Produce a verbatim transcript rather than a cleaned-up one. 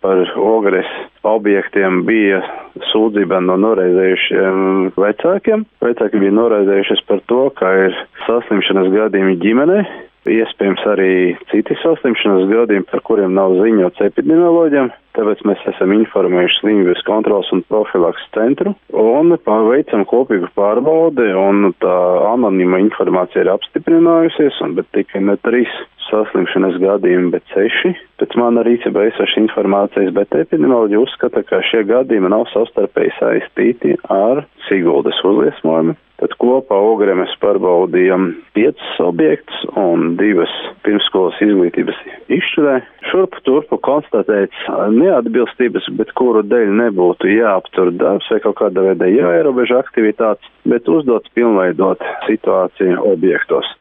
par ogres objektiem bija sūdzība no noraizējušiem vecākiem. Vecāki bija noraizējušies par to, ka ir saslimšanas gadījumi ģimenē. Iespējams arī citi saslimšanas gadījumi, par kuriem nav ziņots epidemioloģiem. Tāpēc mēs esam informējuši slimības kontrolas un profilakses centru un veicam kopīgu pārbaudi, un tā anonīma informācija ir apstiprinājusies, un bet tikai ne trīs saslimšanas gadījumi, bet seši. Pēc mana rīcībā esošas informācijas, bet epidemioloģi uzskata, ka šie gadījumi nav savstarpēji saistīti ar Siguldas uzliesmojumu. Tad kopā ogrē mēs pārbaudījām piecus objektus un divas pirmsskolas izglītības izšķirē. Šurpu turpu konstatēts neatbilstības, bet kuru dēļ nebūtu jāaptur darbs vai kaut kādā veidā jāierobežo aktivitātes, bet uzdots pilnveidot situāciju objektos.